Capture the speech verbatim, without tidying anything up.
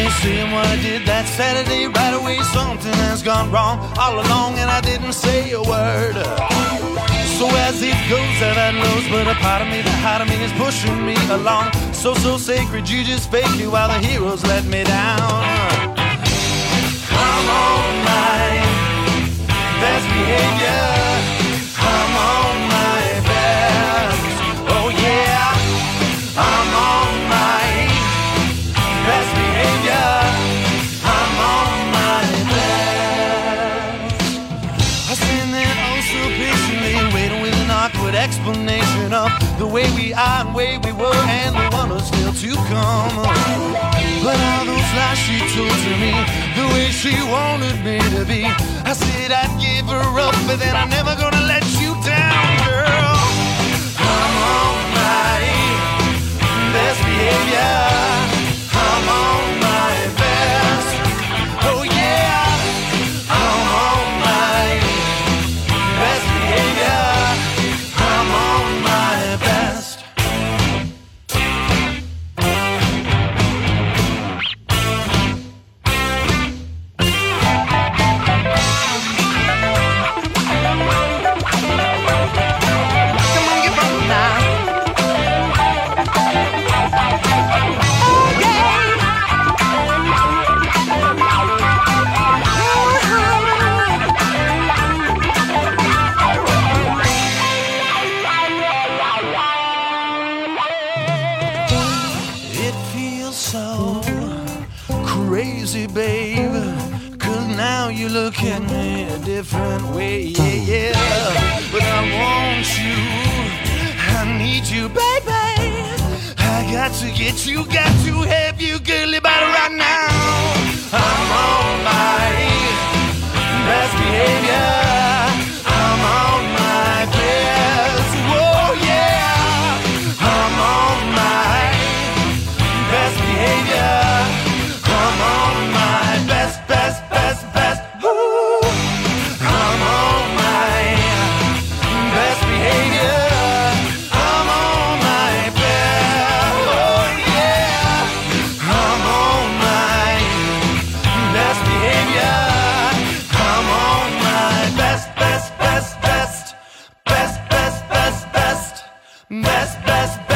seeing what I did that Saturday, right away something has gone wrong all along, and I didn't say a word. So as it goes, I've had lows, but a part of me, the heart of me is pushing me along. So, so sacred, you just fake it while the heroes let me down. I'm on my best behavior. I'm on my best. Oh yeah, I'm on my best behavior. I'm on my best. I stand there oh so patiently, waiting with an awkward explanation of the way we are and way we were, and the one who's still to come. But all those lies she told to me, the way she wanted me to be, I said I'd give her up, but then I'm never gonna let you down, girl. I'm on my best behavior. I'm on my best. Oh yeah, I'm on my best behavior. I'm on my best. So crazy, babe, 'cause now you look at me a different way, yeah, yeah. But I want you, I need you, baby. I got to get you, got to have you, girlie, by right now. I'm on my best behavior. I'm on my best, oh yeah. I'm on my best behavior. I'm on my best, best, best, best. Ooh. I'm on my best behavior. I'm on my best. Oh yeah. I'm on my best behavior. I'm on my best, best, best, best, best, best, best, best, best, best.